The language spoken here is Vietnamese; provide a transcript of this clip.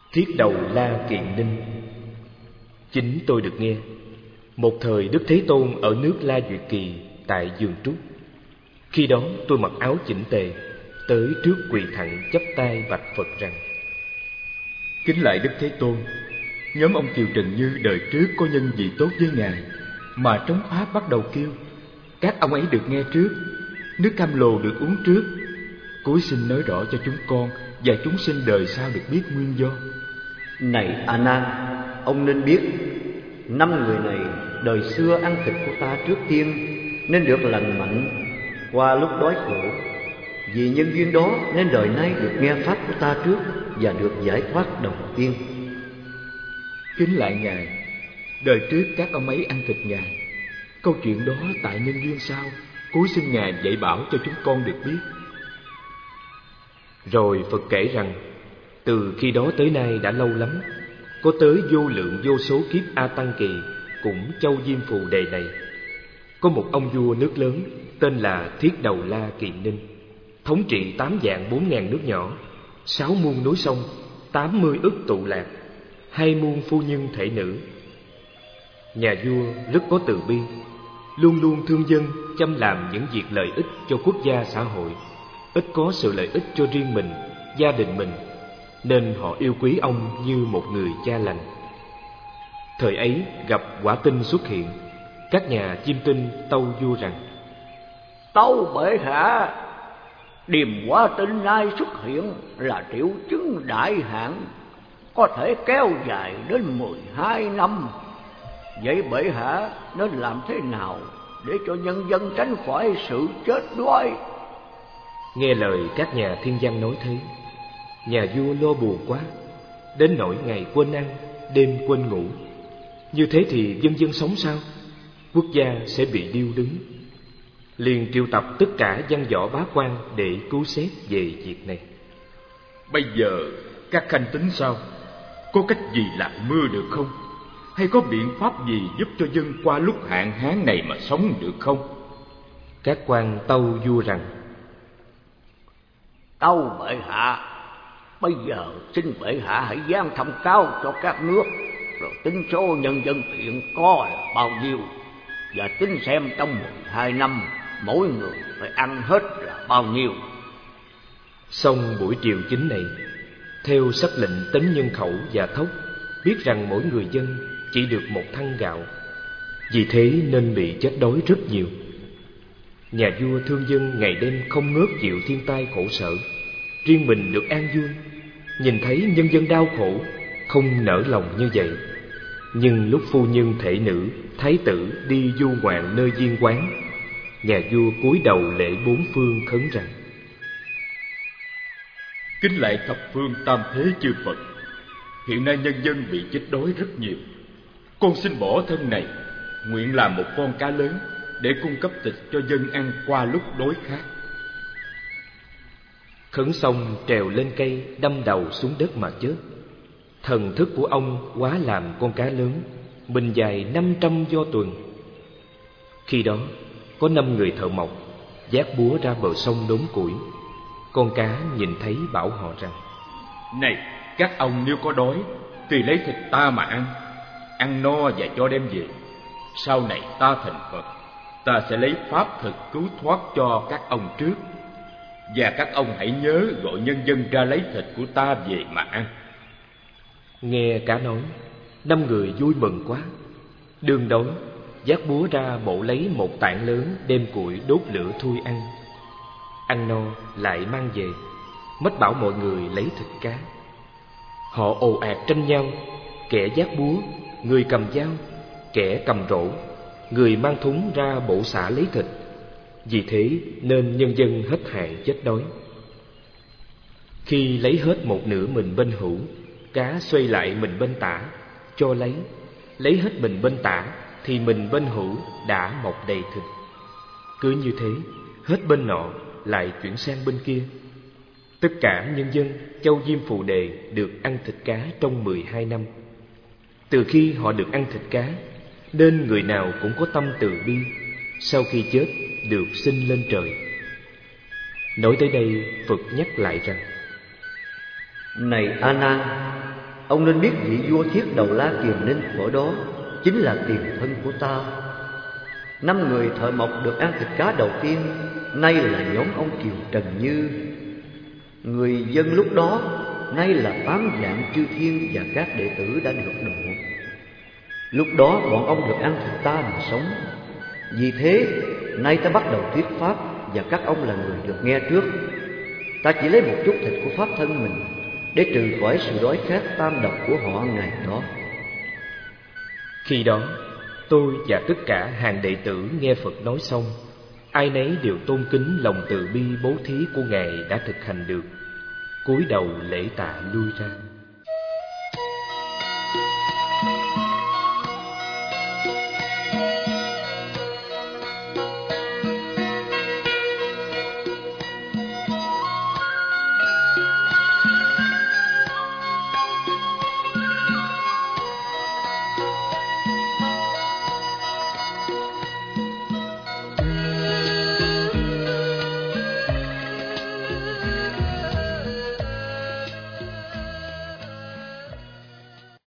Thiết Đầu La Kiền Ninh. Chính tôi được nghe, một thời Đức Thế Tôn ở nước La Duyệt Kỳ tại vườn trúc. Khi đó tôi mặc áo chỉnh tề, tới trước quỳ thẳng chắp tay bạch Phật rằng: Kính lạy Đức Thế Tôn, nhóm ông Kiều Trần Như đời trước có nhân gì tốt với Ngài mà trống pháp bắt đầu kêu. Các ông ấy được nghe trước, nước cam lồ được uống trước. Cúi xin nói rõ cho chúng con và chúng sinh đời sau được biết nguyên do. Này A Nan, ông nên biết, 5 người này đời xưa ăn thịt của ta trước tiên nên được lành mạnh qua lúc đói khổ. Vì nhân duyên đó nên đời nay được nghe pháp của ta trước và được giải thoát đầu tiên. Kính lạy Ngài, đời trước các ông ấy ăn thịt Ngài. Câu chuyện đó tại nhân duyên sao? Cúi xin Ngài dạy bảo cho chúng con được biết. Rồi Phật kể rằng từ khi đó tới nay đã lâu lắm, có tới vô lượng vô số kiếp A Tăng Kỳ cũng châu Diêm Phù Đề này. Có một ông vua nước lớn tên là Thiết Đầu La Kỳ Ninh, thống trị 8 vạn 4.000 nước nhỏ, 6 muôn núi sông, 80 ức tụ lạc, 2 muôn phu nhân thể nữ. Nhà vua rất có từ bi, luôn luôn thương dân, chăm làm những việc lợi ích cho quốc gia xã hội, ít có sự lợi ích cho riêng mình, gia đình mình, nên họ yêu quý ông như một người cha lành. Thời ấy gặp quả tinh xuất hiện, các nhà chiêm tinh tâu vua rằng: Tâu bệ hạ, điềm quả tinh nay xuất hiện là triệu chứng đại hạn, có thể kéo dài đến 12 năm. Vậy bệ hạ nên làm thế nào để cho nhân dân tránh khỏi sự chết đói? Nghe lời các nhà thiên văn nói thế, nhà vua lo buồn quá, đến nỗi ngày quên ăn, đêm quên ngủ. Như thế thì dân dân sống sao? Quốc gia sẽ bị điêu đứng. Liền triệu tập tất cả văn võ bá quan để cứu xét về việc này. Bây giờ các khanh tính sao? Có cách gì làm mưa được không? Hay có biện pháp gì giúp cho dân qua lúc hạn hán này mà sống được không? Các quan tâu vua rằng: Tâu bệ hạ, bây giờ xin bệ hạ hãy giáng thông cáo cho các nước, rồi tính số nhân dân hiện có là bao nhiêu, và tính xem trong 12 năm mỗi người phải ăn hết là bao nhiêu. Xong buổi triều chính này, theo sắc lệnh tính nhân khẩu và thóc, biết rằng mỗi người dân chỉ được 1 thăng gạo, vì thế nên bị chết đói rất nhiều. Nhà vua thương dân ngày đêm không ngớt chịu thiên tai khổ sở, riêng mình được an vui. Nhìn thấy nhân dân đau khổ, không nỡ lòng như vậy. Nhưng lúc phu nhân thể nữ, thái tử đi du ngoạn nơi viên quán, nhà vua cúi đầu lễ 4 phương khấn rằng: Kính lạy thập phương tam thế chư Phật, hiện nay nhân dân bị chết đói rất nhiều. Con xin bỏ thân này, nguyện làm một con cá lớn để cung cấp thịt cho dân ăn qua lúc đói khát. Khấn xong trèo lên cây, đâm đầu xuống đất mà chết. Thần thức của ông hóa làm con cá lớn, mình dài 500 do tuần. Khi đó có 5 người thợ mộc vác búa ra bờ sông đốn củi. Con cá nhìn thấy bảo họ rằng: Này các ông, nếu có đói thì lấy thịt ta mà ăn no và cho đem về. Sau này ta thành Phật, ta sẽ lấy pháp thực cứu thoát cho các ông trước. Và các ông hãy nhớ gọi nhân dân ra lấy thịt của ta về mà ăn. Nghe cá nói, 5 người vui mừng quá. Đương đói, vác búa ra mộ lấy một tảng lớn, đem củi đốt lửa thui ăn. Ăn no lại mang về, mách bảo mọi người lấy thịt cá. Họ ồ ạt tranh nhau, kẻ vác búa, người cầm dao, kẻ cầm rổ, người mang thúng ra bổ xả lấy thịt. Vì thế nên nhân dân hết hạn chết đói. Khi lấy hết một nửa mình bên hữu, cá xoay lại mình bên tả, cho lấy hết mình bên tả, thì mình bên hữu đã mọc đầy thịt. Cứ như thế, hết bên nọ lại chuyển sang bên kia. Tất cả nhân dân châu Diêm Phù Đề được ăn thịt cá trong 12 năm. Từ khi họ được ăn thịt cá, nên người nào cũng có tâm từ bi, sau khi chết được sinh lên trời. Nói tới đây, Phật nhắc lại rằng: Này A Nan, Ông nên biết vị vua thiết đầu La Kiền Ninh ở đó chính là tiền thân của ta. 5 người thợ mộc được ăn thịt cá đầu tiên nay là nhóm ông Kiều Trần Như. Người dân lúc đó nay là 8 vạn chư thiên và các đệ tử đã được độ. Lúc đó bọn ông được ăn thịt ta mà sống. Vì thế nay ta bắt đầu thuyết pháp, và các ông là người được nghe trước. Ta chỉ lấy một chút thịt của pháp thân mình để trừ khỏi sự đói khát tam độc của họ ngày đó. Khi đó tôi và tất cả hàng đệ tử nghe Phật nói xong, ai nấy đều tôn kính lòng từ bi bố thí của Ngài đã thực hành được, cúi đầu lễ tạ lui ra.